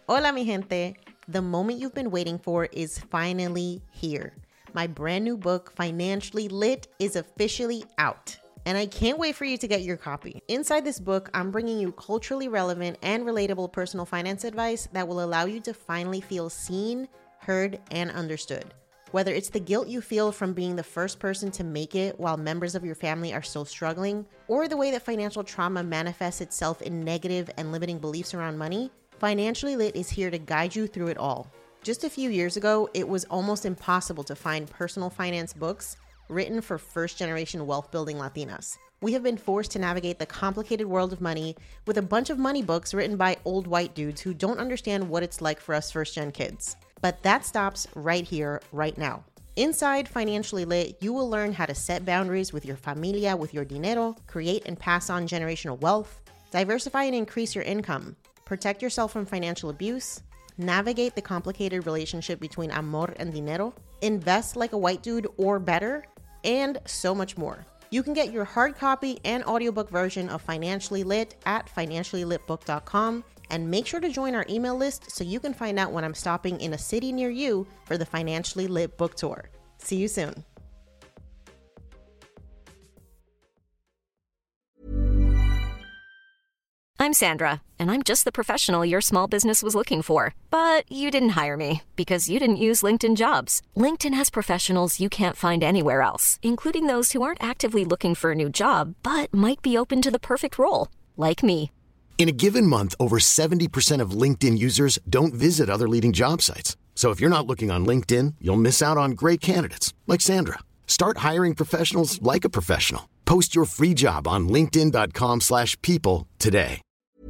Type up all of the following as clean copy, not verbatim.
Hola, mi gente. The moment you've been waiting for is finally here. My brand new book, Financially Lit, is officially out. And I can't wait for you to get your copy. Inside this book, I'm bringing you culturally relevant and relatable personal finance advice that will allow you to finally feel seen, heard, and understood. Whether it's the guilt you feel from being the first person to make it while members of your family are still struggling, or the way that financial trauma manifests itself in negative and limiting beliefs around money, Financially Lit is here to guide you through it all. Just a few years ago, it was almost impossible to find personal finance books written for first-generation wealth-building Latinas. We have been forced to navigate the complicated world of money with a bunch of money books written by old white dudes who don't understand what it's like for us first-gen kids. But that stops right here, right now. Inside Financially Lit, you will learn how to set boundaries with your familia, with your dinero, create and pass on generational wealth, diversify and increase your income, protect yourself from financial abuse, navigate the complicated relationship between amor and dinero, invest like a white dude or better, and so much more. You can get your hard copy and audiobook version of Financially Lit at financiallylitbook.com, and make sure to join our email list so you can find out when I'm stopping in a city near you for the Financially Lit book tour. See you soon. I'm Sandra, and I'm just the professional your small business was looking for. But you didn't hire me because you didn't use LinkedIn Jobs. LinkedIn has professionals you can't find anywhere else, including those who aren't actively looking for a new job, but might be open to the perfect role, like me. In a given month, over 70% of LinkedIn users don't visit other leading job sites. So if you're not looking on LinkedIn, you'll miss out on great candidates like Sandra. Start hiring professionals like a professional. Post your free job on linkedin.com/people today.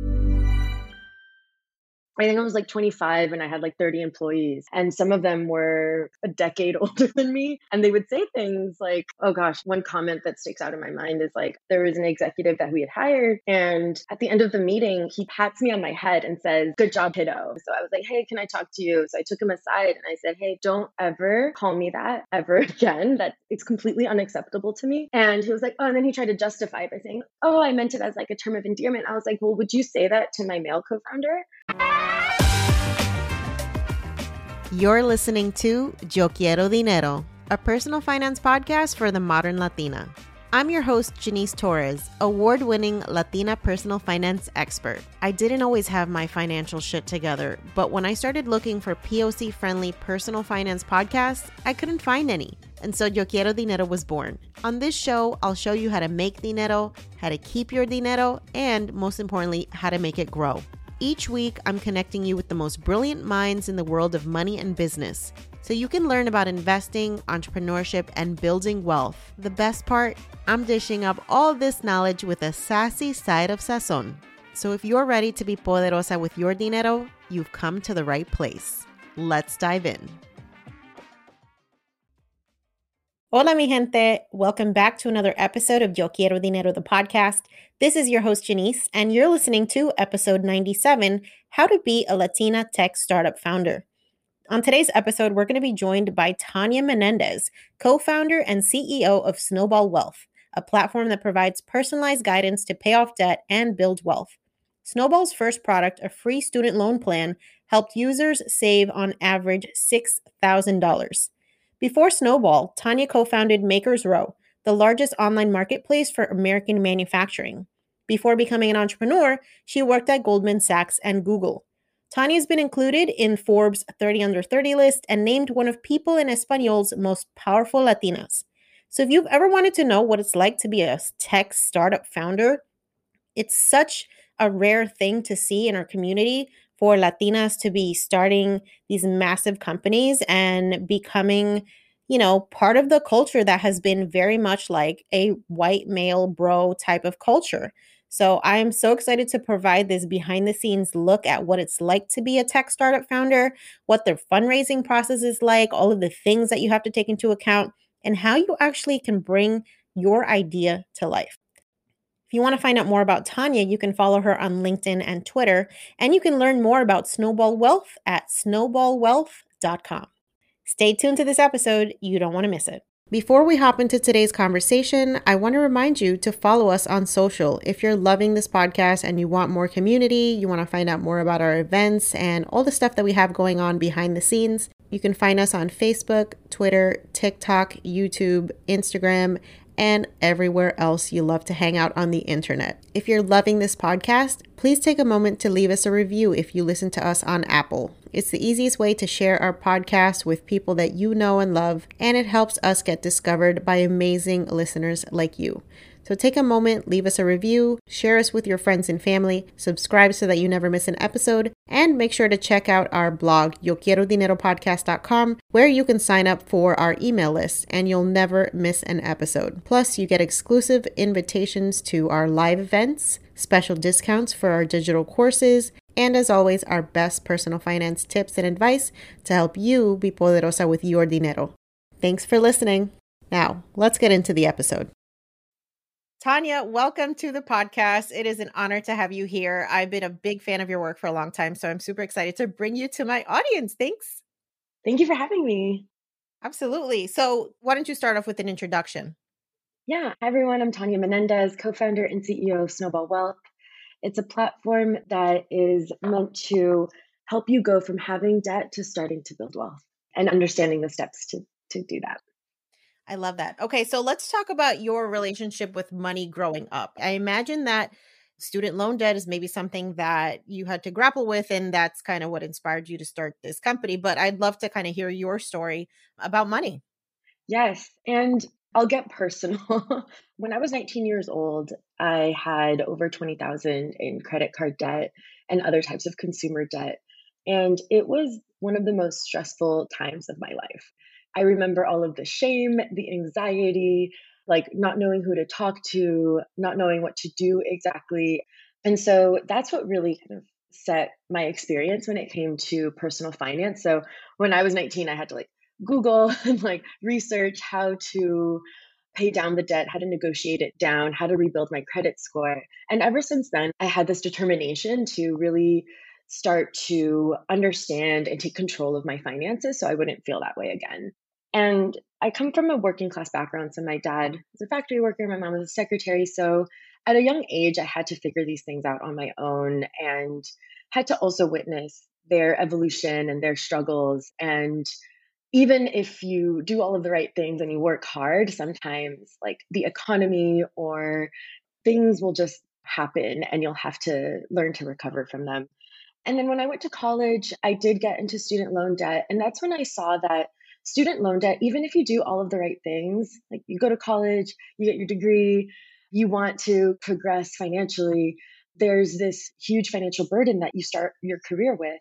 I think I was like 25 and I had like 30 employees, and some of them were a decade older than me. And they would say things like, oh gosh, one comment that sticks out in my mind is like, there was an executive that we had hired, and at the end of the meeting, he pats me on my head and says, good job, kiddo. So I was like, hey, can I talk to you? So I took him aside and I said, hey, don't ever call me that ever again. That it's completely unacceptable to me. And he was like, oh, and then he tried to justify it by saying, oh, I meant it as like a term of endearment. I was like, well, would you say that to my male co-founder? You're listening to Yo Quiero Dinero, a personal finance podcast for the modern Latina. I'm your host, Janice Torres, award-winning Latina personal finance expert. I didn't always have my financial shit together, but when I started looking for POC-friendly personal finance podcasts, I couldn't find any. And so Yo Quiero Dinero was born. On this show, I'll show you how to make dinero, how to keep your dinero, and most importantly, how to make it grow. Each week, I'm connecting you with the most brilliant minds in the world of money and business, so you can learn about investing, entrepreneurship, and building wealth. The best part, I'm dishing up all this knowledge with a sassy side of sazon. So if you're ready to be poderosa with your dinero, you've come to the right place. Let's dive in. Hola, mi gente. Welcome back to another episode of Yo Quiero Dinero, the podcast. This is your host, Janice, and you're listening to episode 97, How to Be a Latina Tech Startup Founder. On today's episode, we're going to be joined by Tanya Menendez, co-founder and CEO of Snowball Wealth, a platform that provides personalized guidance to pay off debt and build wealth. Snowball's first product, a free student loan plan, helped users save on average $6,000. Before Snowball, Tanya co-founded Makers Row, the largest online marketplace for American manufacturing. Before becoming an entrepreneur, she worked at Goldman Sachs and Google. Tanya has been included in Forbes 30 Under 30 list and named one of People en Español's most powerful Latinas. So if you've ever wanted to know what it's like to be a tech startup founder, it's such a rare thing to see in our community for Latinas to be starting these massive companies and becoming, part of the culture that has been very much like a white male bro type of culture. So I am so excited to provide this behind the scenes look at what it's like to be a tech startup founder, what their fundraising process is like, all of the things that you have to take into account, and how you actually can bring your idea to life. If you want to find out more about Tanya, you can follow her on LinkedIn and Twitter, and you can learn more about Snowball Wealth at snowballwealth.com. Stay tuned to this episode. You don't want to miss it. Before we hop into today's conversation, I want to remind you to follow us on social. If you're loving this podcast and you want more community, you want to find out more about our events and all the stuff that we have going on behind the scenes, you can find us on Facebook, Twitter, TikTok, YouTube, Instagram, and everywhere else you love to hang out on the internet. If you're loving this podcast, please take a moment to leave us a review if you listen to us on Apple. It's the easiest way to share our podcast with people that you know and love, and it helps us get discovered by amazing listeners like you. So take a moment, leave us a review, share us with your friends and family, subscribe so that you never miss an episode, and make sure to check out our blog, YoQuieroDineroPodcast.com, where you can sign up for our email list and you'll never miss an episode. Plus, you get exclusive invitations to our live events, special discounts for our digital courses, and as always, our best personal finance tips and advice to help you be poderosa with your dinero. Thanks for listening. Now, let's get into the episode. Tanya, welcome to the podcast. It is an honor to have you here. I've been a big fan of your work for a long time, so I'm super excited to bring you to my audience. Thanks. Thank you for having me. Absolutely. So why don't you start off with an introduction? Yeah. Hi, everyone. I'm Tanya Menendez, co-founder and CEO of Snowball Wealth. It's a platform that is meant to help you go from having debt to starting to build wealth and understanding the steps to do that. I love that. Okay, so let's talk about your relationship with money growing up. I imagine that student loan debt is maybe something that you had to grapple with, and that's kind of what inspired you to start this company. But I'd love to kind of hear your story about money. Yes. And I'll get personal. When I was 19 years old, I had over 20,000 in credit card debt and other types of consumer debt. And it was one of the most stressful times of my life. I remember all of the shame, the anxiety, like not knowing who to talk to, not knowing what to do exactly. And so that's what really kind of set my experience when it came to personal finance. So when I was 19, I had to like Google and like research how to pay down the debt, how to negotiate it down, how to rebuild my credit score. And ever since then, I had this determination to really start to understand and take control of my finances so I wouldn't feel that way again. And I come from a working class background. So my dad was a factory worker, my mom was a secretary. So at a young age, I had to figure these things out on my own and had to also witness their evolution and their struggles. And even if you do all of the right things and you work hard, sometimes like the economy or things will just happen and you'll have to learn to recover from them. And then when I went to college, I did get into student loan debt. And that's when I saw that student loan debt, even if you do all of the right things, like you go to college, you get your degree, you want to progress financially, there's this huge financial burden that you start your career with.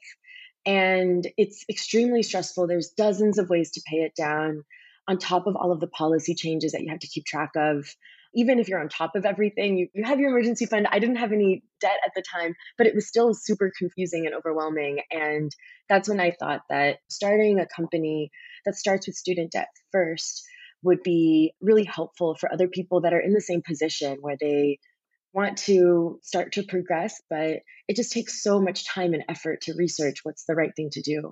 And it's extremely stressful. There's dozens of ways to pay it down on top of all of the policy changes that you have to keep track of. Even if you're on top of everything, you have your emergency fund. I didn't have any debt at the time, but it was still super confusing and overwhelming. And that's when I thought that starting a company that starts with student debt first would be really helpful for other people that are in the same position where they want to start to progress, but it just takes so much time and effort to research what's the right thing to do.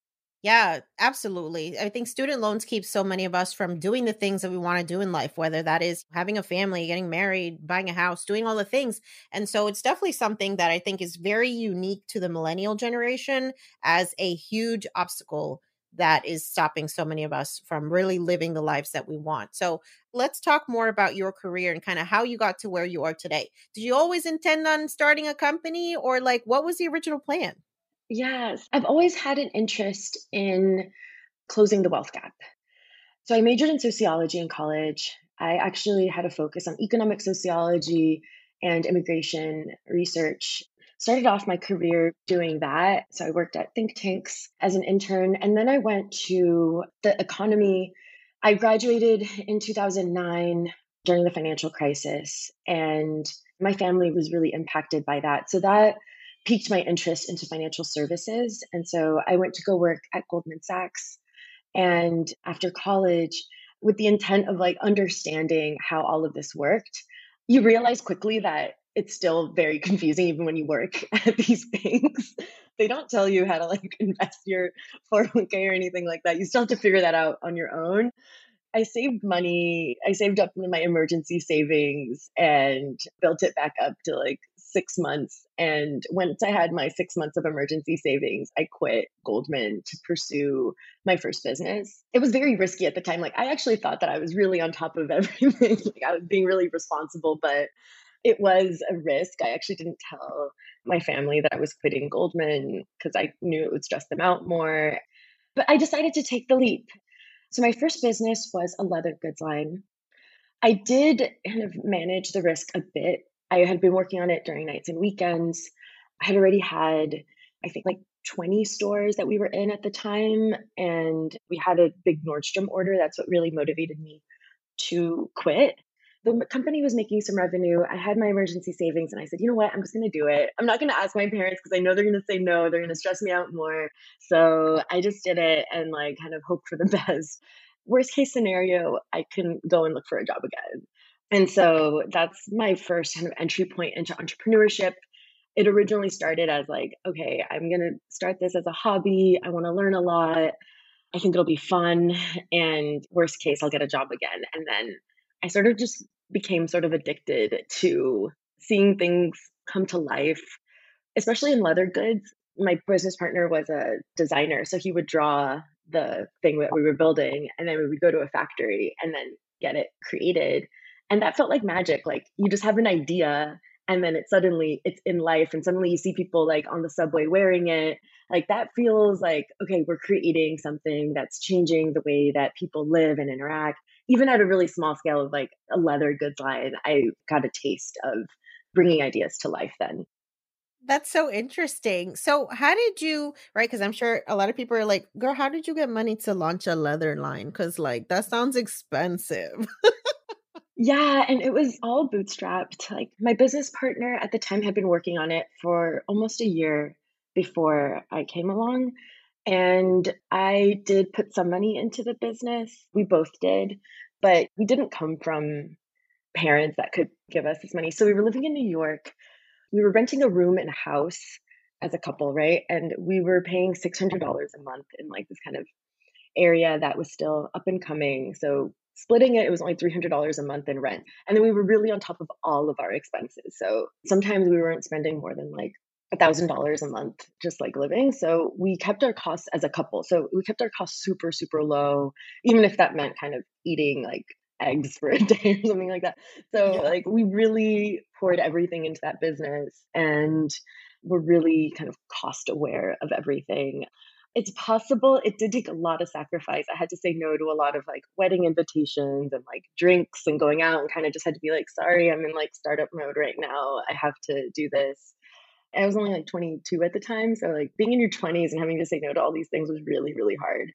Yeah, absolutely. I think student loans keep so many of us from doing the things that we want to do in life, whether that is having a family, getting married, buying a house, doing all the things. And so it's definitely something that I think is very unique to the millennial generation as a huge obstacle that is stopping so many of us from really living the lives that we want. So let's talk more about your career and kind of how you got to where you are today. Did you always intend on starting a company, or like what was the original plan? Yes, I've always had an interest in closing the wealth gap. So I majored in sociology in college. I actually had a focus on economic sociology and immigration research. Started off my career doing that. So I worked at think tanks as an intern, and then I went to the economy. I graduated in 2009 during the financial crisis, and my family was really impacted by that. So that piqued my interest into financial services. And so I went to go work at Goldman Sachs. And after college, with the intent of like understanding how all of this worked, you realize quickly that it's still very confusing even when you work at these banks. They don't tell you how to like invest your 401k or anything like that. You still have to figure that out on your own. I saved money. I saved up my emergency savings and built it back up to like 6 months. And once I had my 6 months of emergency savings, I quit Goldman to pursue my first business. It was very risky at the time. Like, I actually thought that I was really on top of everything. Like, I was being really responsible, but it was a risk. I actually didn't tell my family that I was quitting Goldman because I knew it would stress them out more. But I decided to take the leap. So my first business was a leather goods line. I did kind of manage the risk a bit. I had been working on it during nights and weekends. I had already had, I think, like 20 stores that we were in at the time. And we had a big Nordstrom order. That's what really motivated me to quit. The company was making some revenue. I had my emergency savings and I said, you know what? I'm just going to do it. I'm not going to ask my parents because I know they're going to say no. They're going to stress me out more. So I just did it and like kind of hope for the best. Worst case scenario, I can go and look for a job again. And so that's my first kind of entry point into entrepreneurship. It originally started as like, okay, I'm going to start this as a hobby. I want to learn a lot. I think it'll be fun. And worst case, I'll get a job again. And then I sort of just became sort of addicted to seeing things come to life, especially in leather goods. My business partner was a designer, so he would draw the thing that we were building, and then we would go to a factory and then get it created. And that felt like magic. Like, you just have an idea and then it's in life, and suddenly you see people like on the subway wearing it. Like, that feels like, okay, we're creating something that's changing the way that people live and interact. Even at a really small scale of like a leather goods line, I got a taste of bringing ideas to life then. That's so interesting. So, how did you, right? Because I'm sure a lot of people are like, girl, how did you get money to launch a leather line? Because, like, that sounds expensive. Yeah, and it was all bootstrapped. Like, my business partner at the time had been working on it for almost a year before I came along. And I did put some money into the business. We both did, but we didn't come from parents that could give us this money. So we were living in New York. We were renting a room in a house as a couple, right? And we were paying $600 a month in like this kind of area that was still up and coming. So splitting it, it was only $300 a month in rent. And then we were really on top of all of our expenses. So sometimes we weren't spending more than like $1,000 a month just like living. So we kept our costs as a couple. So we kept our costs super, super low, even if that meant kind of eating like eggs for a day or something like that. So Yeah. like we really poured everything into that business and we're really kind of cost aware of everything. It's possible. It did take a lot of sacrifice. I had to say no to a lot of like wedding invitations and like drinks and going out, and kind of just had to be like, sorry, I'm in like startup mode right now. I have to do this. I was only like 22 at the time. So like being in your 20s and having to say no to all these things was really, really hard.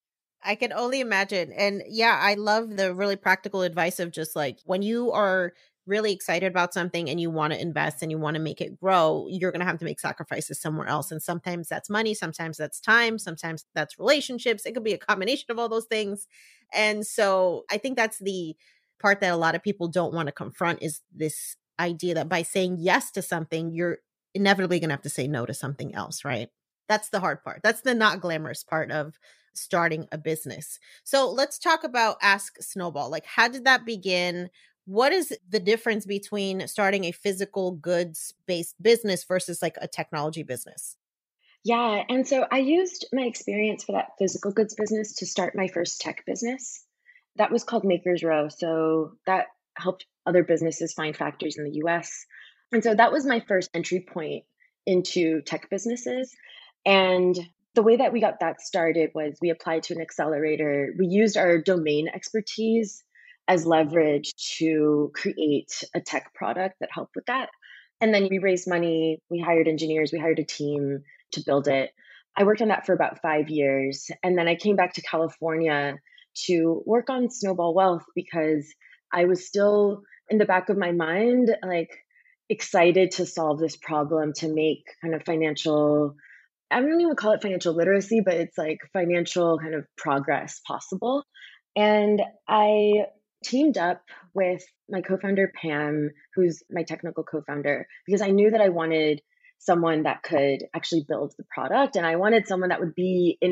I can only imagine. And yeah, I love the really practical advice of just like when you are really excited about something and you want to invest and you want to make it grow, you're going to have to make sacrifices somewhere else. And sometimes that's money, sometimes that's time, sometimes that's relationships. It could be a combination of all those things. And so I think that's the part that a lot of people don't want to confront is this idea that by saying yes to something, you're inevitably going to have to say no to something else, right? That's the hard part. That's the not glamorous part of starting a business. So let's talk about Ask Snowball. Like, how did that begin? What is the difference between starting a physical goods based business versus like a technology business? Yeah. And so I used my experience for that physical goods business to start my first tech business. That was called Makers Row. So that helped other businesses find factories in the US. And so that was my first entry point into tech businesses. And the way that we got that started was we applied to an accelerator. We used our domain expertise as leverage to create a tech product that helped with that. And then we raised money, we hired engineers, we hired a team to build it. I worked on that for about 5 years. And then I came back to California to work on Snowball Wealth because I was still in the back of my mind, like excited to solve this problem to make kind of financial, I don't even call it financial literacy, but it's like financial kind of progress possible. And I teamed up with my co founder, Pam, who's my technical co founder, because I knew that I wanted someone that could actually build the product. And I wanted someone that would be in it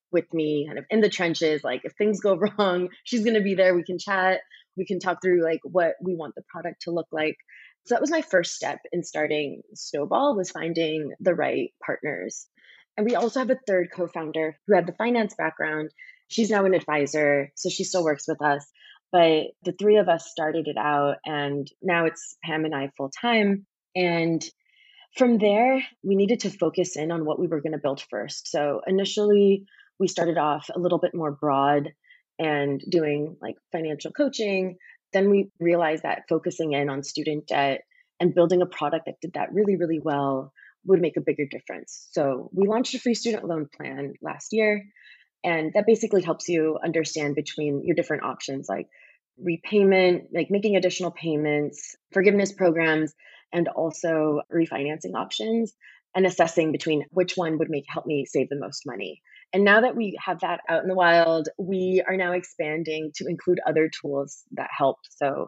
with me kind of in the trenches. Like if things go wrong, she's going to be there. We can chat. We can talk through like what we want the product to look like. So that was my first step in starting Snowball, was finding the right partners. And we also have a third co-founder who had the finance background. She's now an advisor, so she still works with us. But the three of us started it out, and now it's Pam and I full time. And from there, we needed to focus in on what we were going to build first. So initially, we started off a little bit more broad and doing like financial coaching. Then we realized that focusing in on student debt and building a product that did that really, really well would make a bigger difference. So we launched a free student loan plan last year. And that basically helps you understand between your different options like repayment, like making additional payments, forgiveness programs, and also refinancing options, and assessing between which one would help me save the most money. And now that we have that out in the wild, we are now expanding to include other tools that help. So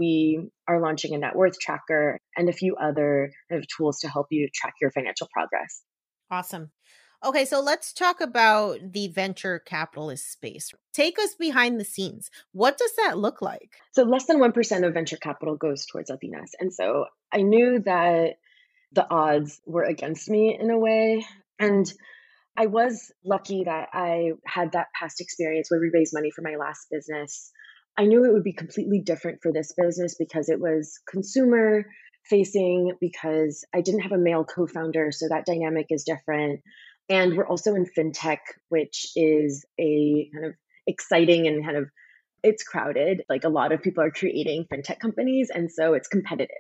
we are launching a net worth tracker and a few other kind of tools to help you track your financial progress. Awesome. Okay, so let's talk about the venture capitalist space. Take us behind the scenes. What does that look like? So less than 1% of venture capital goes towards Latinas. And so I knew that the odds were against me in a way. And I was lucky that I had that past experience where we raised money for my last business. I knew it would be completely different for this business because it was consumer facing, because I didn't have a male co-founder. So that dynamic is different. And we're also in fintech, which is a kind of exciting and kind of, it's crowded. Like a lot of people are creating fintech companies. And so it's competitive.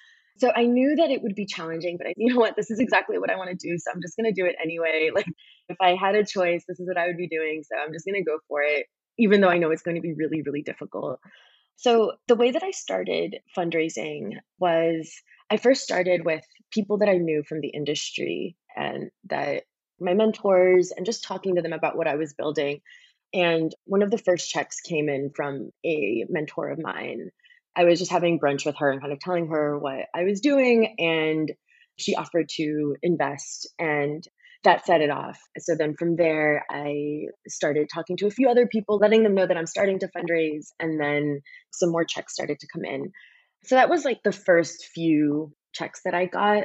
So I knew that it would be challenging, but you know what? This is exactly what I want to do. So I'm just going to do it anyway. Like if I had a choice, this is what I would be doing. So I'm just going to go for it, even though I know it's going to be really, really difficult. So the way that I started fundraising was I first started with people that I knew from the industry and that my mentors, and just talking to them about what I was building. And one of the first checks came in from a mentor of mine. I was just having brunch with her and kind of telling her what I was doing, and she offered to invest, and that set it off. So then from there, I started talking to a few other people, letting them know that I'm starting to fundraise, and then some more checks started to come in. So that was like the first few checks that I got.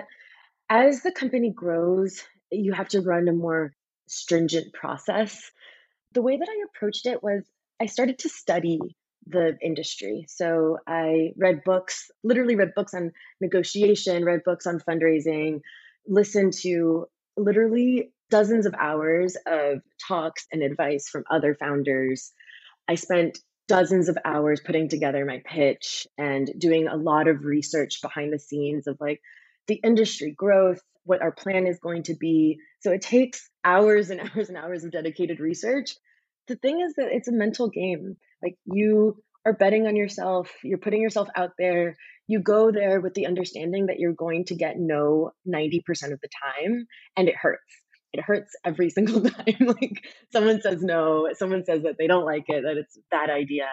As the company grows, you have to run a more stringent process. The way that I approached it was I started to study the industry. So I read books, literally read books on negotiation, read books on fundraising, listened to literally dozens of hours of talks and advice from other founders. I spent dozens of hours putting together my pitch and doing a lot of research behind the scenes of like the industry growth, what our plan is going to be. So it takes hours and hours and hours of dedicated research. The thing is that it's a mental game. Like you are betting on yourself, you're putting yourself out there. You go there with the understanding that you're going to get no 90% of the time, and it hurts. It hurts every single time. Like someone says no, someone says that they don't like it, that it's a bad idea.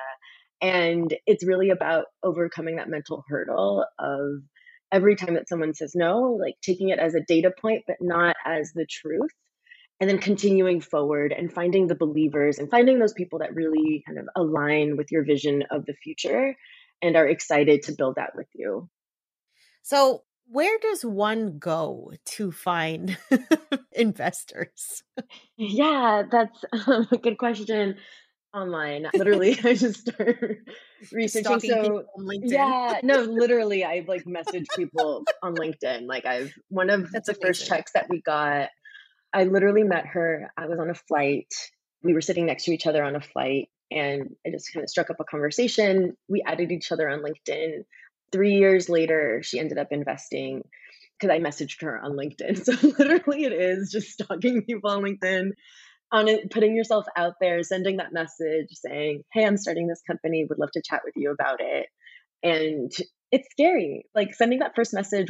And it's really about overcoming that mental hurdle of every time that someone says no, like taking it as a data point, but not as the truth. And then continuing forward and finding the believers and finding those people that really kind of align with your vision of the future and are excited to build that with you. So where does one go to find investors? Yeah, that's a good question. Online. Literally, I just start researching. Stalking people So on LinkedIn. yeah, no, literally, I like message people on LinkedIn. Like one of That's the first amazing. checks that we got, I literally met her. I was on a flight. We were sitting next to each other on a flight, and I just kind of struck up a conversation. We added each other on LinkedIn. 3 years later, she ended up investing because I messaged her on LinkedIn. So literally, it is just stalking people on LinkedIn, on it, putting yourself out there, sending that message saying, hey, I'm starting this company, would love to chat with you about it. And it's scary. Like sending that first message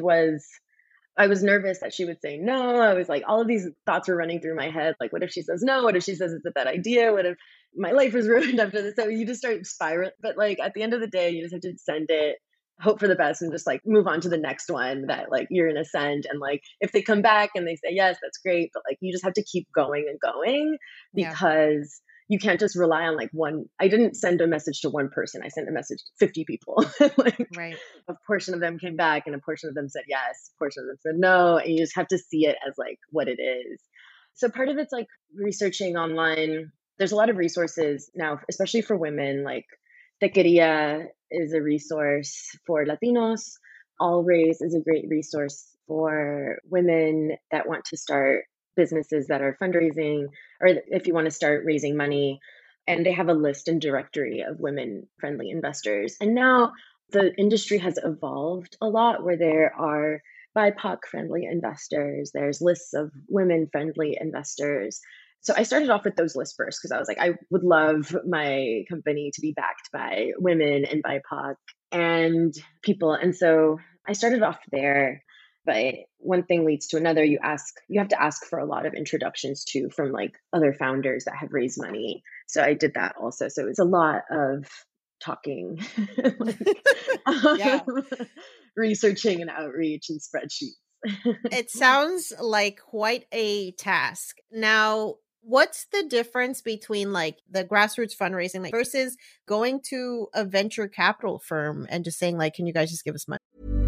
I was nervous that she would say no. I was like, all of these thoughts were running through my head. Like, what if she says no? What if she says it's a bad idea? What if my life is ruined after this? So you just start spiraling. But like at the end of the day, you just have to send it, hope for the best and just like move on to the next one that like you're going to send. And like, if they come back and they say, yes, that's great. But like, you just have to keep going and going Yeah. because you can't just rely on like one. I didn't send a message to one person. I sent a message to 50 people. Like Right. a portion of them came back and a portion of them said yes, a portion of them said no. And you just have to see it as like what it is. So part of it's like researching online. There's a lot of resources now, especially for women. Like Tequeria is a resource for Latinos. All Raise is a great resource for women that want to start businesses that are fundraising, or if you want to start raising money. And they have a list and directory of women friendly investors. And now the industry has evolved a lot where there are BIPOC friendly investors, there's lists of women friendly investors. So I started off with those lists first because I was like, I would love my company to be backed by women and BIPOC and people. And so I started off there. But one thing leads to another. You have to ask for a lot of introductions too from like other founders that have raised money. So I did that also. So it's a lot of talking, like, Yeah. researching and outreach and spreadsheets. It sounds like quite a task. Now, what's the difference between like the grassroots fundraising like, versus going to a venture capital firm and just saying like, can you guys just give us money?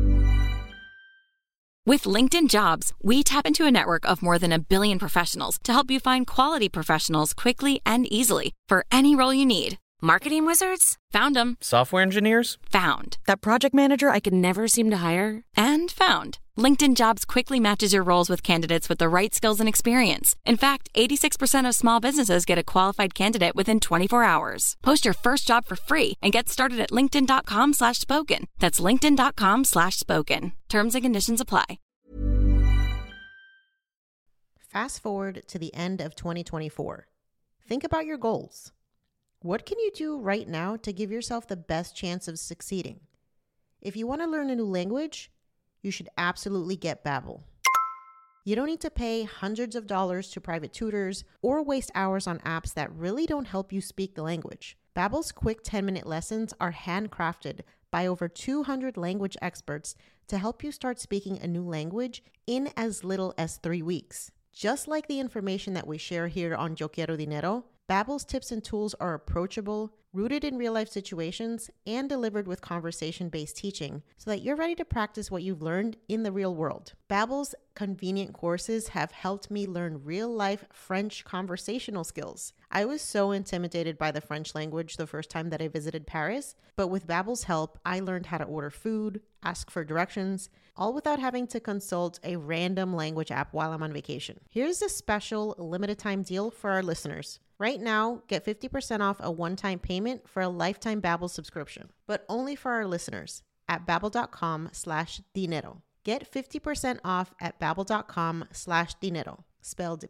With LinkedIn Jobs, we tap into a network of more than 1 billion professionals to help you find quality professionals quickly and easily for any role you need. Marketing wizards? Found them. Software engineers? Found. That project manager I could never seem to hire? And found. LinkedIn Jobs quickly matches your roles with candidates with the right skills and experience. In fact, 86% of small businesses get a qualified candidate within 24 hours. Post your first job for free and get started at linkedin.com/spoken. That's linkedin.com/spoken. Terms and conditions apply. Fast forward to the end of 2024. Think about your goals. What can you do right now to give yourself the best chance of succeeding? If you want to learn a new language, you should absolutely get Babbel. You don't need to pay hundreds of dollars to private tutors or waste hours on apps that really don't help you speak the language. Babbel's quick 10-minute lessons are handcrafted by over 200 language experts to help you start speaking a new language in as little as 3 weeks. Just like the information that we share here on Yo Quiero Dinero, Babbel's tips and tools are approachable, rooted in real-life situations, and delivered with conversation-based teaching so that you're ready to practice what you've learned in the real world. Babbel's convenient courses have helped me learn real-life French conversational skills. I was so intimidated by the French language the first time that I visited Paris, but with Babbel's help, I learned how to order food, ask for directions, all without having to consult a random language app while I'm on vacation. Here's a special limited time deal for our listeners. Right now, get 50% off a one-time payment for a lifetime Babbel subscription, but only for our listeners at babbel.com/dinero. Get 50% off at babbel.com/dinero, spelled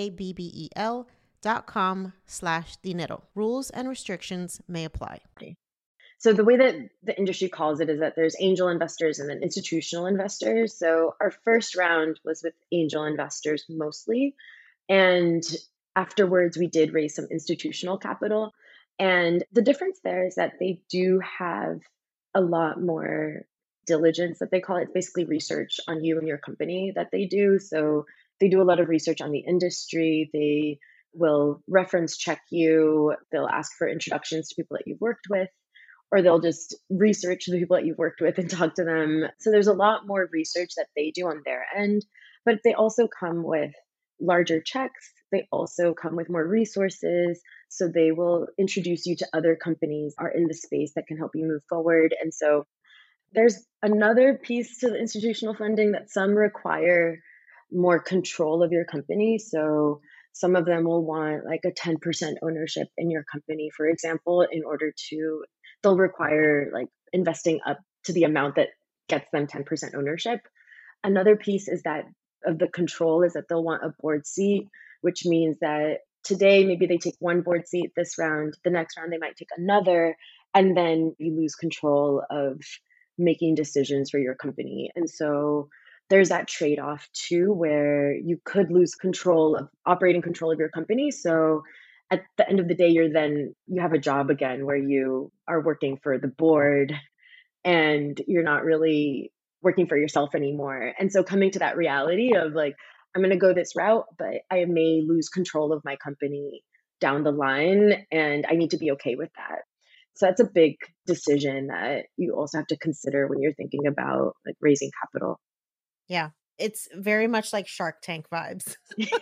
BABBEL.com/dinero. Rules and restrictions may apply. So the way that the industry calls it is that there's angel investors and then institutional investors. So our first round was with angel investors mostly. And afterwards, we did raise some institutional capital. And the difference there is that they do have a lot more diligence, that they call it. It's basically research on you and your company that they do. So they do a lot of research on the industry. They will reference check you. They'll ask for introductions to people that you've worked with, or they'll just research the people that you've worked with and talk to them. So there's a lot more research that they do on their end, but they also come with larger checks. They also come with more resources. So they will introduce you to other companies that are in the space that can help you move forward. And so there's another piece to the institutional funding that some require more control of your company. So some of them will want like a 10% ownership in your company, for example, in order to, they'll require like investing up to the amount that gets them 10% ownership. Another piece is that of the control is that they'll want a board seat, which means that today maybe they take one board seat this round, the next round they might take another, and then you lose control of making decisions for your company. And so there's that trade-off too, where you could lose control of operating control of your company. So at the end of the day, you have a job again where you are working for the board and you're not really working for yourself anymore. And so coming to that reality of like, I'm going to go this route, but I may lose control of my company down the line, and I need to be okay with that. So that's a big decision that you also have to consider when you're thinking about like raising capital. Yeah. It's very much like Shark Tank vibes.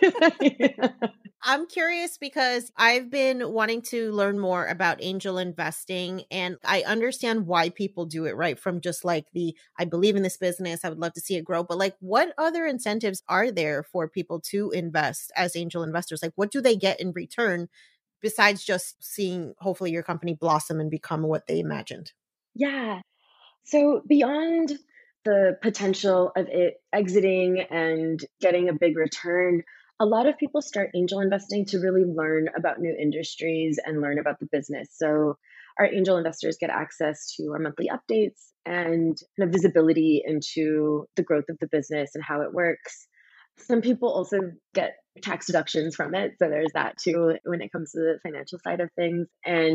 Yeah. I'm curious because I've been wanting to learn more about angel investing, and I understand why people do it, right? From just like I believe in this business, I would love to see it grow. But like, what other incentives are there for people to invest as angel investors? Like, what do they get in return besides just seeing hopefully your company blossom and become what they imagined? Yeah. So beyond the potential of it exiting and getting a big return, a lot of people start angel investing to really learn about new industries and learn about the business. So our angel investors get access to our monthly updates and kind of visibility into the growth of the business and how it works. Some people also get tax deductions from it. So there's that too when it comes to the financial side of things.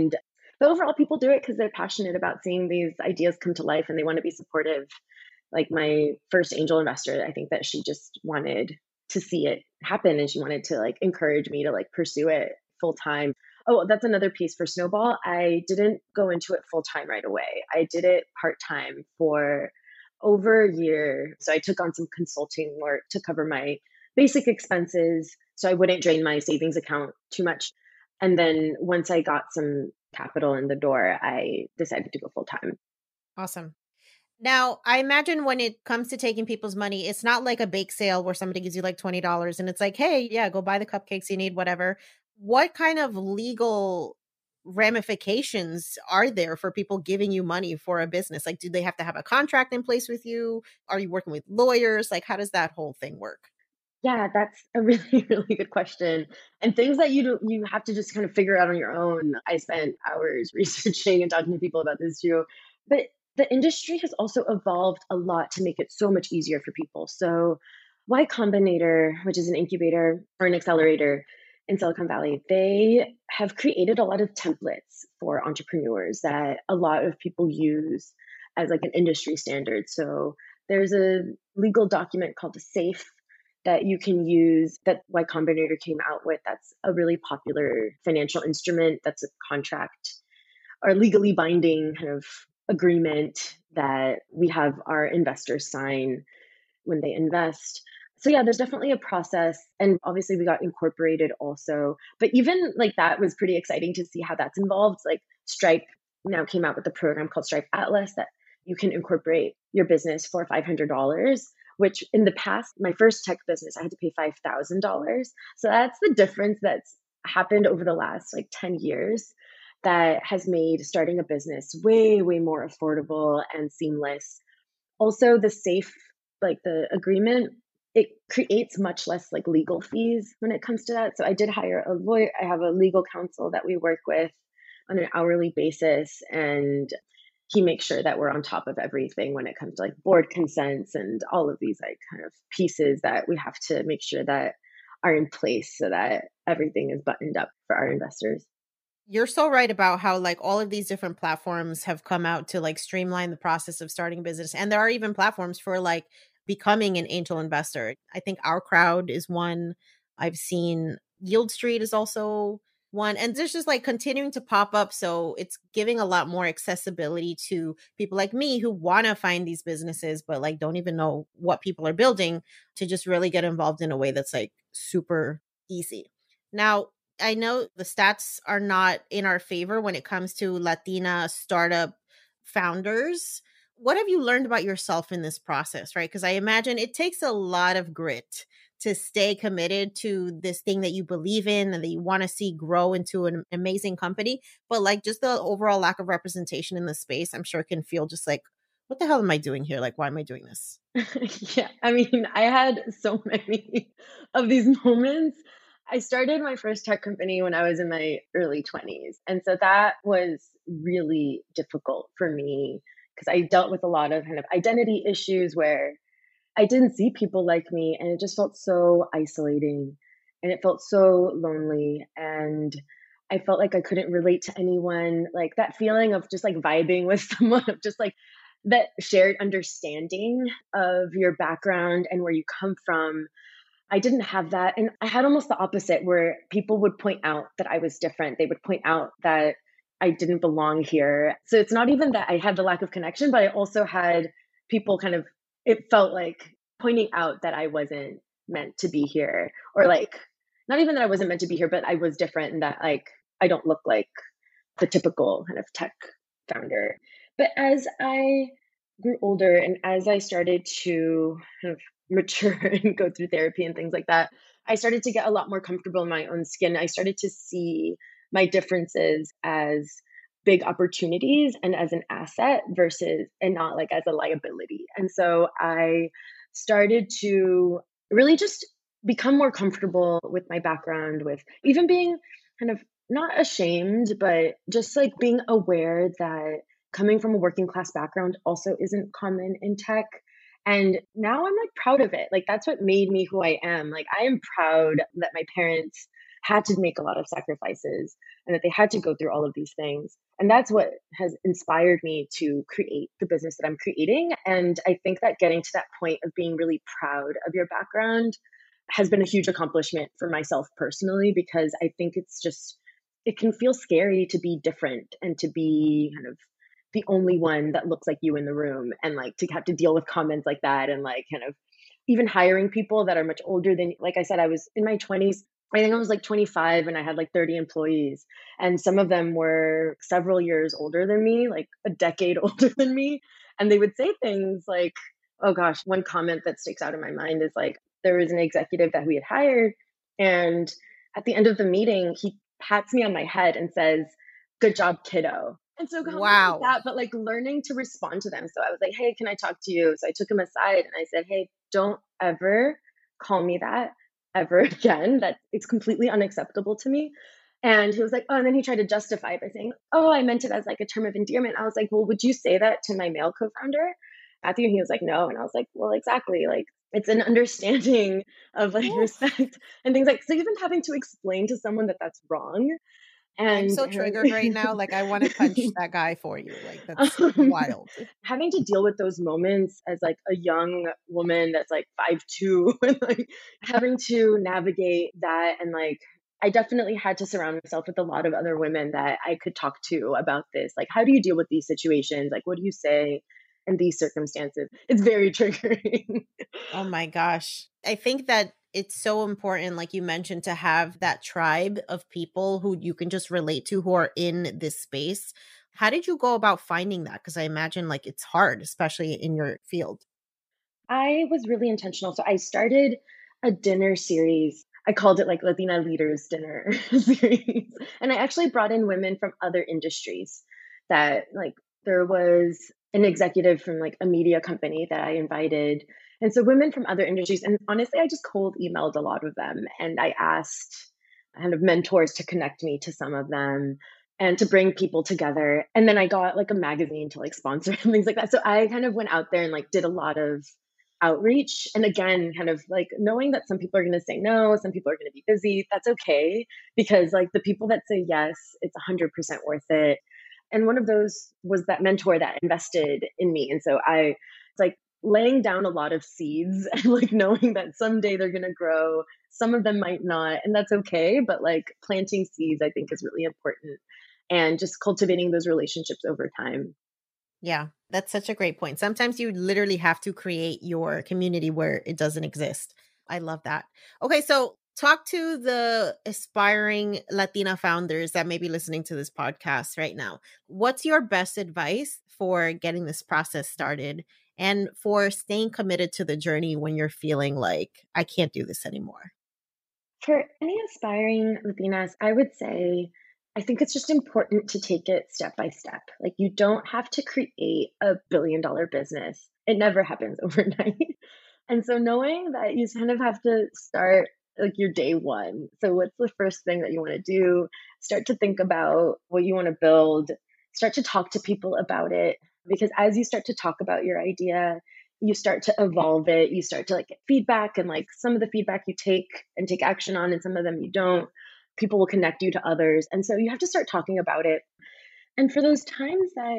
But overall, people do it because they're passionate about seeing these ideas come to life and they want to be supportive. Like my first angel investor, I think that she just wanted to see it happen and she wanted to like encourage me to like pursue it full time. Oh, that's another piece for Snowball. I didn't go into it full time right away. I did it part time for over a year. So I took on some consulting work to cover my basic expenses so I wouldn't drain my savings account too much. And then once I got some capital in the door, I decided to go full time. Awesome. Now, I imagine when it comes to taking people's money, it's not like a bake sale where somebody gives you like $20 and it's like, hey, yeah, go buy the cupcakes you need, whatever. What kind of legal ramifications are there for people giving you money for a business? Like, do they have to have a contract in place with you? Are you working with lawyers? Like, how does that whole thing work? Yeah, that's a really, really good question. And things that you have to just kind of figure out on your own. I spent hours researching and talking to people about this too. But the industry has also evolved a lot to make it so much easier for people. So Y Combinator, which is an incubator or an accelerator in Silicon Valley, they have created a lot of templates for entrepreneurs that a lot of people use as like an industry standard. So there's a legal document called the SAFE that you can use that Y Combinator came out with. That's a really popular financial instrument. That's a contract or legally binding kind of agreement that we have our investors sign when they invest. So yeah, there's definitely a process. And obviously we got incorporated also. But even like that was pretty exciting to see how that's involved. Like Stripe now came out with a program called Stripe Atlas that you can incorporate your business for $500, which in the past, my first tech business, I had to pay $5,000. So that's the difference that's happened over the last like 10 years that has made starting a business way, way more affordable and seamless. Also, the SAFE, like the agreement, it creates much less like legal fees when it comes to that. So I did hire a lawyer. I have a legal counsel that we work with on an hourly basis. And he makes sure that we're on top of everything when it comes to like board consents and all of these like kind of pieces that we have to make sure that are in place so that everything is buttoned up for our investors. You're so right about how like all of these different platforms have come out to like streamline the process of starting a business. And there are even platforms for like becoming an angel investor. I think Our Crowd is one. I've seen Yield Street is also one. And there's just like continuing to pop up. So it's giving a lot more accessibility to people like me who want to find these businesses, but like don't even know what people are building to just really get involved in a way that's like super easy. Now, I know the stats are not in our favor when it comes to Latina startup founders. What have you learned about yourself in this process, right? Because I imagine it takes a lot of grit to stay committed to this thing that you believe in and that you want to see grow into an amazing company. But like just the overall lack of representation in the space, I'm sure it can feel just like, what the hell am I doing here? Like, why am I doing this? Yeah, I mean, I had so many of these moments. I started my first tech company when I was in my early 20s. And so that was really difficult for me because I dealt with a lot of kind of identity issues where I didn't see people like me and it just felt so isolating and it felt so lonely. And I felt like I couldn't relate to anyone. Like that feeling of just like vibing with someone, of just like that shared understanding of your background and where you come from. I didn't have that. And I had almost the opposite where people would point out that I was different. They would point out that I didn't belong here. So it's not even that I had the lack of connection, but I also had people kind of, it felt like pointing out that I wasn't meant to be here, or like, not even that I wasn't meant to be here, but I was different and that like, I don't look like the typical kind of tech founder. But as I grew older and as I started to kind of mature and go through therapy and things like that, I started to get a lot more comfortable in my own skin. I started to see my differences as big opportunities and as an asset versus, and not like as a liability. And so I started to really just become more comfortable with my background, with even being kind of not ashamed, but just like being aware that coming from a working class background also isn't common in tech. And now I'm like proud of it. Like that's what made me who I am. Like I am proud that my parents had to make a lot of sacrifices and that they had to go through all of these things. And that's what has inspired me to create the business that I'm creating. And I think that getting to that point of being really proud of your background has been a huge accomplishment for myself personally, because I think it's just, it can feel scary to be different and to be kind of the only one that looks like you in the room, and like to have to deal with comments like that, and like kind of even hiring people that are much older than, like I said, I was in my 20s. I think I was like 25 and I had like 30 employees, and some of them were several years older than me, like a decade older than me. And they would say things like, oh gosh, one comment that sticks out in my mind is like, there was an executive that we had hired, and at the end of the meeting, he pats me on my head and says, "Good job, kiddo." And so comments like Wow. that, but like learning to respond to them. So I was like, "Hey, can I talk to you?" So I took him aside and I said, "Hey, don't ever call me that ever again. That it's completely unacceptable to me." And he was like, "Oh," and then he tried to justify it by saying, "Oh, I meant it as like a term of endearment." I was like, "Well, would you say that to my male co-founder, Matthew?" And he was like, "No." And I was like, "Well, exactly. Like it's an understanding of like Oof. respect and things like, so even having to explain to someone that that's wrong I'm and so triggered right now. Like, I want to punch that guy for you. Like, that's um, wild. having to deal with those moments as like a young woman that's like 5'2", and like having to navigate that, and like I definitely had to surround myself with a lot of other women that I could talk to about this. Like, how do you deal with these situations? Like, what do you say in these circumstances? It's very triggering. Oh my gosh. I think that it's so important, like you mentioned, to have that tribe of people who you can just relate to who are in this space. How did you go about finding that? Because I imagine like it's hard, especially in your field. I was really intentional. So I started a dinner series. I called it like Latina Leaders Dinner series. And I actually brought in women from other industries that like there was an executive from like a media company that I invited. And so women from other industries. And honestly, I just cold emailed a lot of them. And I asked kind of mentors to connect me to some of them and to bring people together. And then I got like a magazine to like sponsor and things like that. So I kind of went out there and like did a lot of outreach. And again, kind of like knowing that some people are going to say no, some people are going to be busy. That's okay. Because like the people that say yes, it's 100% worth it. And one of those was that mentor that invested in me. And so I, it's like laying down a lot of seeds and like knowing that someday they're going to grow. Some of them might not, and that's okay. But like planting seeds, I think is really important, and just cultivating those relationships over time. Yeah, that's such a great point. Sometimes you literally have to create your community where it doesn't exist. I love that. Okay, so talk to the aspiring Latina founders that may be listening to this podcast right now. What's your best advice for getting this process started and for staying committed to the journey when you're feeling like, I can't do this anymore? For any aspiring Latinas, I would say I think it's just important to take it step by step. Like, you don't have to create a $1 billion business, it never happens overnight. And so, knowing that you kind of have to start like your day one. So, what's the first thing that you want to do? Start to think about what you want to build, start to talk to people about it. Because as you start to talk about your idea, you start to evolve it, you start to like get feedback, and like some of the feedback you take and take action on, and some of them you don't. People will connect you to others. And so you have to start talking about it. And for those times that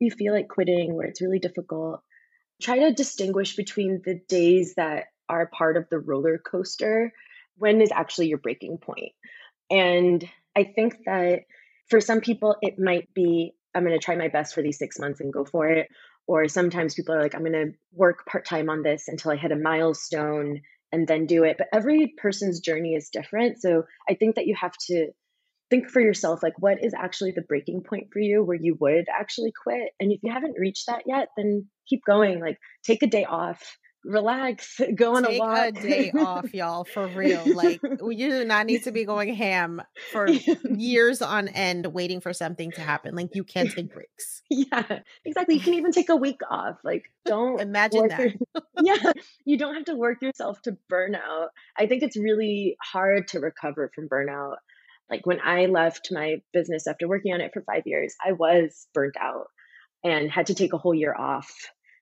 you feel like quitting, where it's really difficult, try to distinguish between the days that are part of the roller coaster, when is actually your breaking point. And I think that for some people, it might be, I'm going to try my best for these 6 months and go for it. Or sometimes people are like, I'm going to work part time on this until I hit a milestone and then do it. But every person's journey is different. So I think that you have to think for yourself, like, what is actually the breaking point for you where you would actually quit? And if you haven't reached that yet, then keep going. Like, take a day off, relax, go on a Take a walk. day off, y'all, for real. Like, you do not need to be going ham for years on end waiting for something to happen. Like, you can take breaks. Yeah, exactly. You can even take a week off. Like, don't Imagine work that. yeah, you don't have to work yourself to burnout. I think it's really hard to recover from burnout. Like, when I left my business after working on it for 5 years, I was burnt out and had to take a whole year off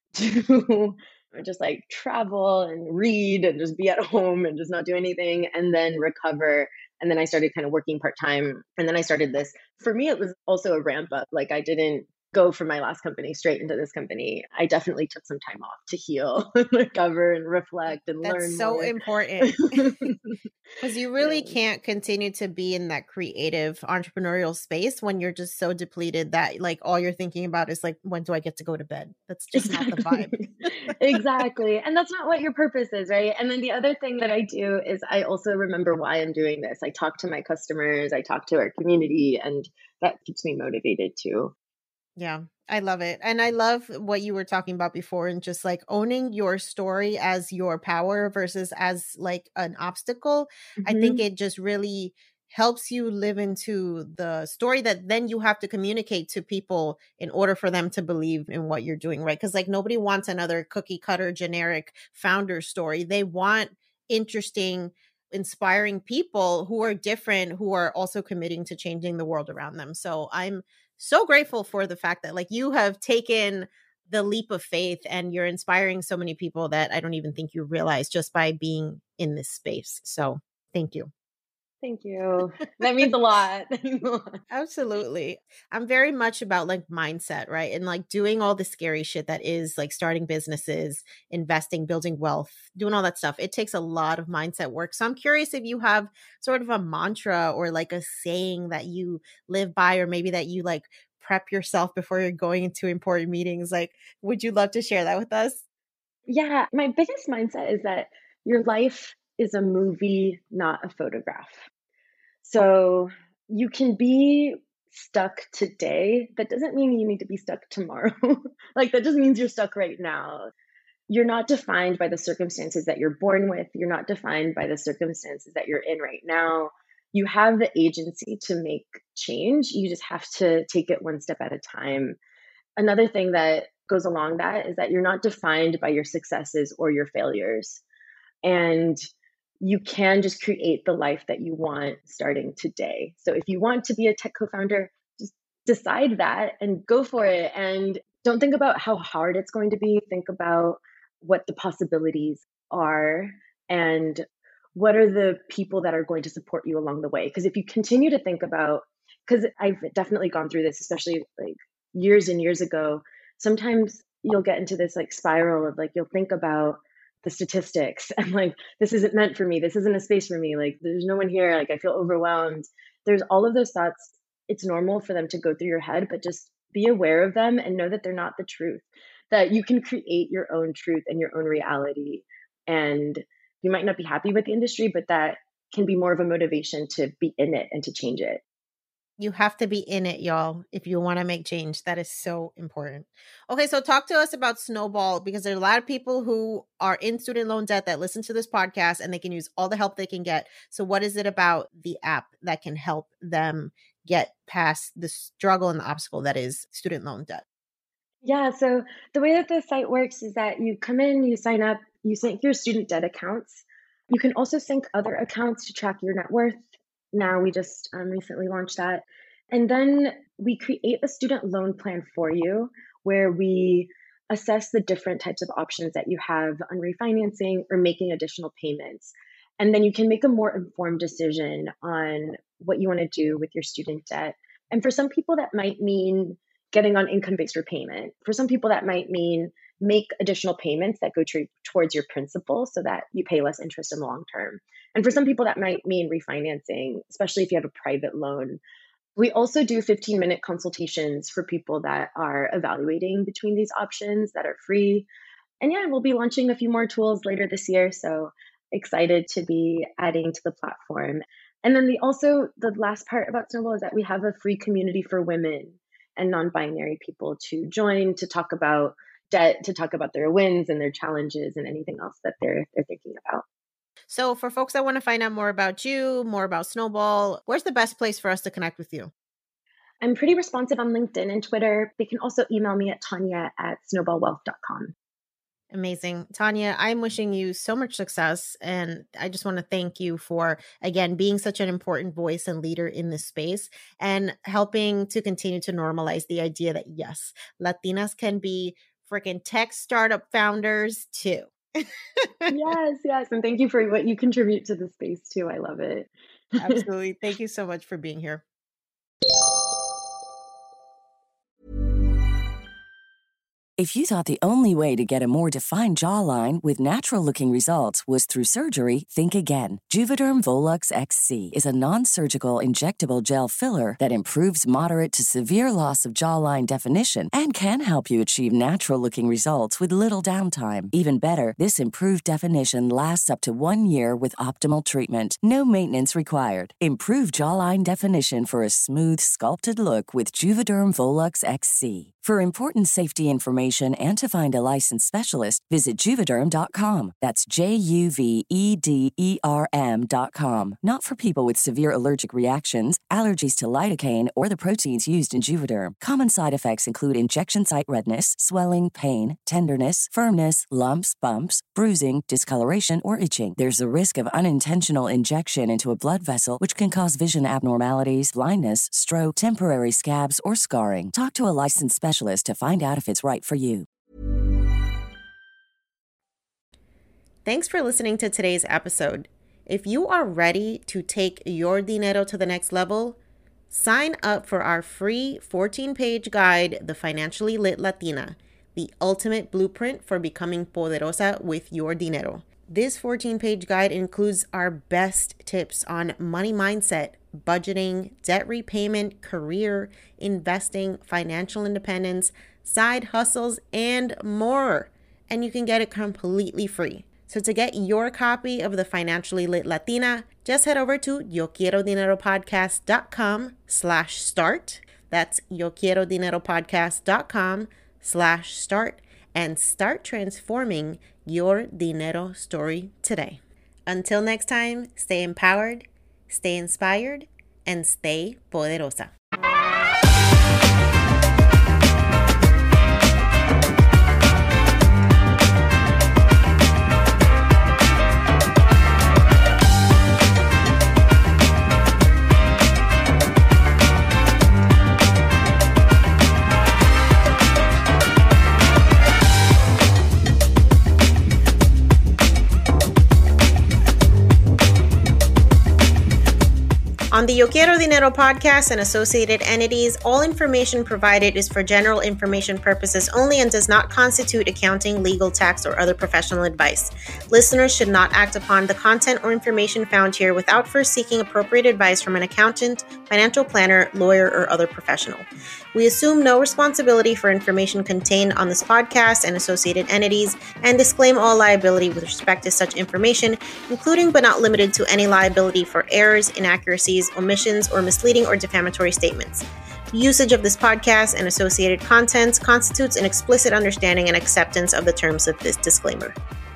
to just like travel and read and just be at home and just not do anything and then recover. And then I started kind of working part time. And then I started this. For me, it was also a ramp up. Like, I didn't go from my last company straight into this company. I definitely took some time off to heal and recover and reflect and That's learn so more. important. Because you really Yeah. can't continue to be in that creative entrepreneurial space when you're just so depleted that like all you're thinking about is like, when do I get to go to bed? That's just not the vibe. Exactly. And that's not what your purpose is, right? And then the other thing that I do is I also remember why I'm doing this. I talk to my customers, I talk to our community, and that keeps me motivated too. Yeah, I love it. And I love what you were talking about before and just like owning your story as your power versus as like an obstacle. I think Hmm. it just really helps you live into the story that then you have to communicate to people in order for them to believe in what you're doing, right? Because like nobody wants another cookie cutter generic founder story. They want interesting, inspiring people who are different, who are also committing to changing the world around them. So I'm so grateful for the fact that like you have taken the leap of faith and you're inspiring so many people that I don't even think you realize just by being in this space. So thank you. Thank you. That means a lot. That means a lot. Absolutely. I'm very much about like mindset, right? And like doing all the scary shit that is like starting businesses, investing, building wealth, doing all that stuff. It takes a lot of mindset work. So I'm curious if you have sort of a mantra or like a saying that you live by, or maybe that you like prep yourself before you're going into important meetings. Like, would you love to share that with us? Yeah, my biggest mindset is that your life is a movie, not a photograph. So you can be stuck today. That doesn't mean you need to be stuck tomorrow. Like, that just means you're stuck right now. You're not defined by the circumstances that you're born with. You're not defined by the circumstances that you're in right now. You have the agency to make change. You just have to take it one step at a time. Another thing that goes along that is that you're not defined by your successes or your failures. And you can just create the life that you want starting today. So if you want to be a tech co-founder, just decide that and go for it. And don't think about how hard it's going to be. Think about what the possibilities are and what are the people that are going to support you along the way. Because if you continue to think about, because I've definitely gone through this, especially like years and years ago, sometimes you'll get into this like spiral of like, you'll think about the statistics and like, this isn't meant for me. This isn't a space for me. Like, there's no one here. Like, I feel overwhelmed. There's all of those thoughts. It's normal for them to go through your head, but just be aware of them and know that they're not the truth, that you can create your own truth and your own reality. And you might not be happy with the industry, but that can be more of a motivation to be in it and to change it. You have to be in it, y'all, if you want to make change. That is so important. Okay, so talk to us about Snowball, because there's a lot of people who are in student loan debt that listen to this podcast and they can use all the help they can get. So what is it about the app that can help them get past the struggle and the obstacle that is student loan debt? Yeah, so the way that the site works is that you come in, you sign up, you sync your student debt accounts. You can also sync other accounts to track your net worth. Now we just recently launched that. And then we create a student loan plan for you where we assess the different types of options that you have on refinancing or making additional payments. And then you can make a more informed decision on what you want to do with your student debt. And for some people, that might mean getting on income-based repayment. For some people, that might mean make additional payments that go towards your principal so that you pay less interest in the long term. And for some people, that might mean refinancing, especially if you have a private loan. We also do 15-minute consultations for people that are evaluating between these options that are free. And yeah, we'll be launching a few more tools later this year. So excited to be adding to the platform. And then the last part about Snowball is that we have a free community for women and non-binary people to join, to talk about debt, to talk about their wins and their challenges and anything else that they're thinking about. So for folks that want to find out more about you, more about Snowball, where's the best place for us to connect with you? I'm pretty responsive on LinkedIn and Twitter. They can also email me at Tanya@snowballwealth.com. Amazing. Tanya, I'm wishing you so much success. And I just want to thank you for, again, being such an important voice and leader in this space and helping to continue to normalize the idea that, yes, Latinas can be freaking tech startup founders too. Yes. And thank you for what you contribute to the space too. I love it. Absolutely. Thank you so much for being here. If you thought the only way to get a more defined jawline with natural-looking results was through surgery, think again. Juvederm Volux XC is a non-surgical injectable gel filler that improves moderate to severe loss of jawline definition and can help you achieve natural-looking results with little downtime. Even better, this improved definition lasts up to 1 year with optimal treatment. No maintenance required. Improve jawline definition for a smooth, sculpted look with Juvederm Volux XC. For important safety information and to find a licensed specialist, visit Juvederm.com. That's JUVEDERM.com. Not for people with severe allergic reactions, allergies to lidocaine, or the proteins used in Juvederm. Common side effects include injection site redness, swelling, pain, tenderness, firmness, lumps, bumps, bruising, discoloration, or itching. There's a risk of unintentional injection into a blood vessel, which can cause vision abnormalities, blindness, stroke, temporary scabs, or scarring. Talk to a licensed specialist to find out if it's right for you. Thanks for listening to today's episode. If you are ready to take your dinero to the next level, sign up for our free 14-page guide, The Financially Lit Latina, the ultimate blueprint for becoming poderosa with your dinero. This 14-page guide includes our best tips on money mindset, budgeting, debt repayment, career, investing, financial independence, side hustles, and more. And you can get it completely free. So to get your copy of The Financially Lit Latina, just head over to YoQuieroDineroPodcast.com/start. That's YoQuieroDineroPodcast.com/start and start transforming your dinero story today. Until next time, stay empowered, stay inspired, and stay poderosa. On the Yo Quiero Dinero podcast and associated entities, all information provided is for general information purposes only and does not constitute accounting, legal, tax, or other professional advice. Listeners should not act upon the content or information found here without first seeking appropriate advice from an accountant, financial planner, lawyer, or other professional. We assume no responsibility for information contained on this podcast and associated entities and disclaim all liability with respect to such information, including but not limited to any liability for errors, inaccuracies, omissions, or misleading or defamatory statements. Usage of this podcast and associated content constitutes an explicit understanding and acceptance of the terms of this disclaimer.